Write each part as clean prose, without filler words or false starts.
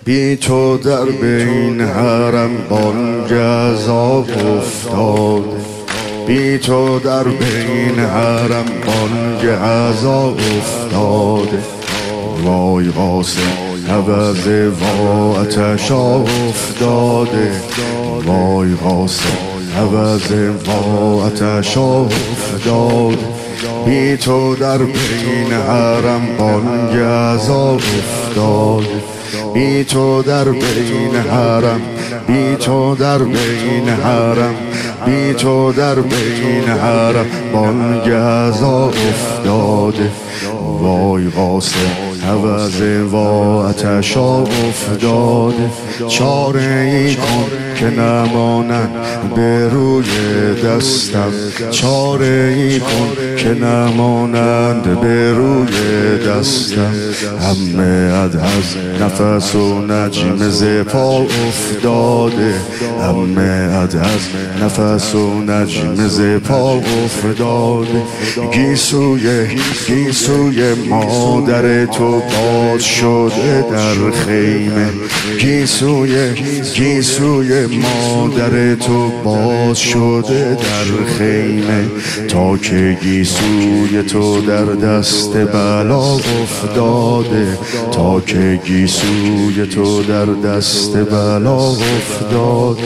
بی تو در بین حرم بانگ عذاب افتاده، بی تو در بین حرم بانگ عذاب افتاده. وای قاسم عوض وا آتش افتاده، وای قاسم عوض وا آتش افتاده. بی تو در بین حرم بانگ عذاب افتاده، بی تو در بین حرم، بی تو در بین حرم، بی تو در بین حرم بانگ عذاب افتاده. وای قاسم عوض وا آتش افتاده. چاره ای کن که نمانند به روی دستم، چاره ای کن که نمانند به روی دستم. همه از نفس و نجم ز پا افتاده، همه از نفس و نجم ز پا افتاده. گیسوی مادر تو باز شده در خیمه، گیسوی مادر تو باز شده در خیمه. تا که گیسوی تو در دست بلا افتاده، تا که گیسوی تو در دست بلا افتاده.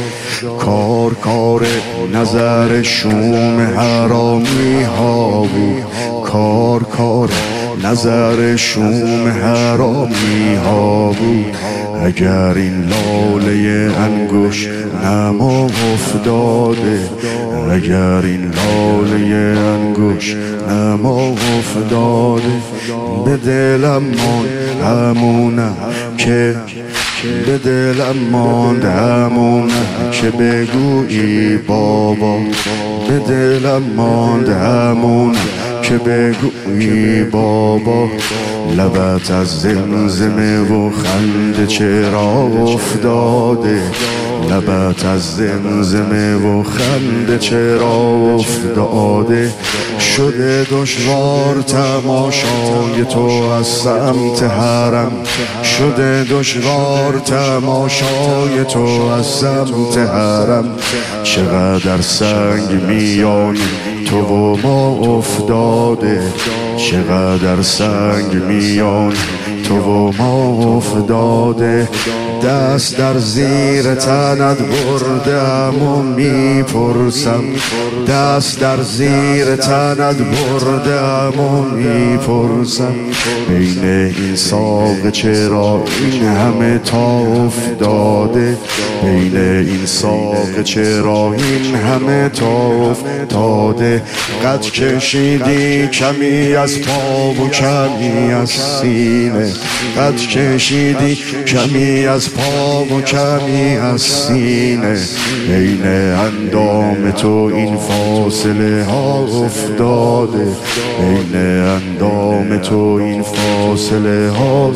کار نظر شوم حرامی ها بود، کار نظر شوم حرامی ها بود. اگر این لاله انگوش نما افتاده، اگر این لاله انگوش نما افتاده. به دلم ماند همونم که، به دلم ماند همونم که بگویی بابا، به دلم ماند همونم که بگویی بابا. لبت از زمزمه و خنده چرا افتاده، لبت از زمزمه و خنده چرا افتاده. شده دشوار تماشای تو از سمت حرم، شده دشوار تماشای تو از سمت حرم. چقدر سنگ میان تو و ما افتاده، چقدر سنگ میان تو و ما افتاده. دست در زیر تنت بردم و میپرسم، دست در زیر تنت بردم و میپرسم. بین این ساق چرا این همه تا افتاده، بین این ساق چرا این همه تا افتاده. قد کشیدی کمی از پا و کمی از سینه، قد کشیدی کمی از پا و کمی از سینه. بین اندام تو این فاصله ها افتاده، بین اندام تو این فاصله ها.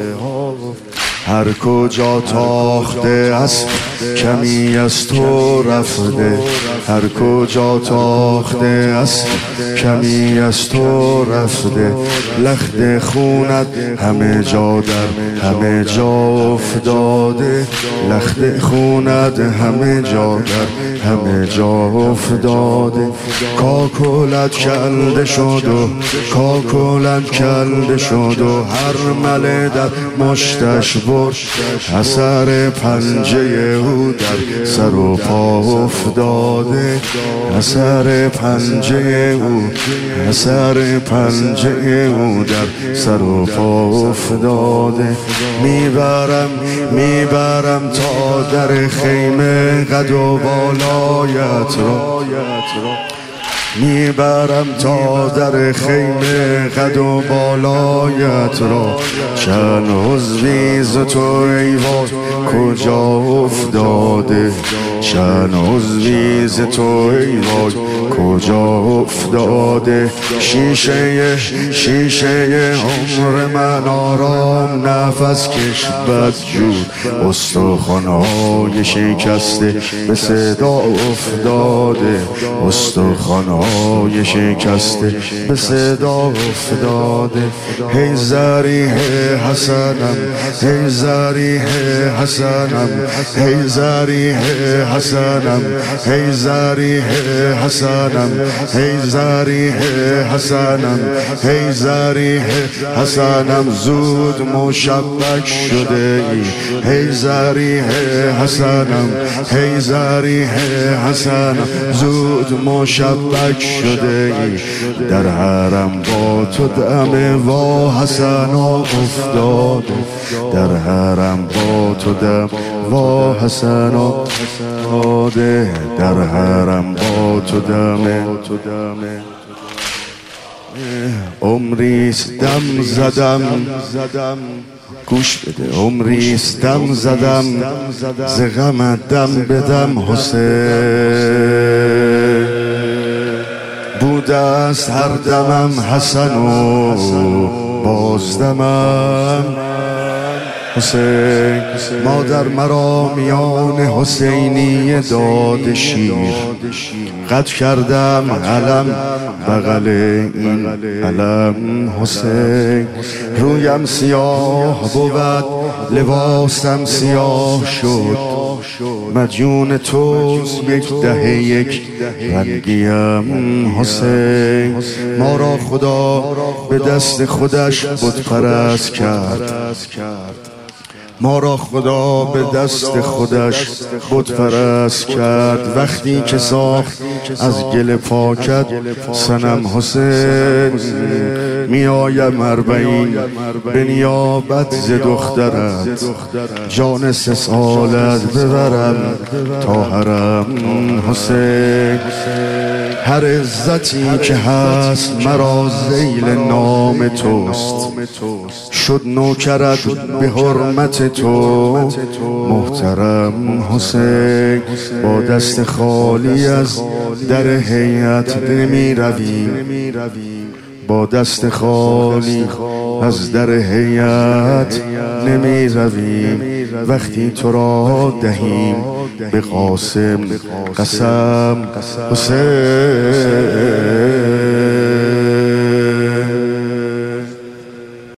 هر کجا تاخته اسب کمی از تو رفته، هر کجا تاخته اسب کمی از تو رفته. لخت خونت همه جا در همه جا افتاده، لخت خونت همه جا در همه جا افتاده. کاکلت کنده شد و کاکلت کنده شد و هر مله در مشتش برد. اثر پنجه او در سر و پا افتاده، اثر پنجه او، اثر پنجه او در سر و پا افتاده. میبرم تا در خیمه قد و بالایت را، میبرم تا در خیمه قد و بالایت را. چند عضوی ز تو ای وای کجا افتاده، چند عضوی ز تو ای وای کجا افتاده. شیشه عمر من آرام نفس کش بدجور، استخوان‌های شکسته به صدا افتاده، استخوان‌های های شکسته به صدا افتاده. هی ذریح حسنم، هی ذریح حسنم، هی ذریح حسنم، هی ذریح حسنم، هی ذریح حسنم، هی ذریح حسنم، زود مشبک شده ای. هی ذریح حسنم، هی ذریح حسنم، زود مشبک شده ای. در حرم با تو دم وا حسنا افتاده، در حرم با تو دم وا حسنا افتاده، در حرم با تو دم. عمریست دم زدم، گوش بده، عمریست دم زدم، ز غم دم به دم حسین. بوده است هر دمم حسن و بازدمم حسین. مادر مرا میان حسینی داد شیر، قد کردم علم بغل این علم حسین. رویم سیاه بود لباسم سیاه شد، مدیون توست یک دهه یک رنگیم حسین. ما را خدا به دست خودش بت پرست کرد، ما را خدا به دست خودش بت پرست کرد. وقتی که ساخت از گل پاکت صنم حسین، می آیم اربعین به نیابت ز دخترت، جان 3 سالت ببرم تا حرم حسین. هر عزتی که هست مرا ذیل نام توست، شد نوکرت به حرمت تو محترم حسین. با دست خالی از در هیئت نمی رویم، با دست خالی از در هیئت نمی رویم. وقتی تو را دهیم به قاسم قسم حسین.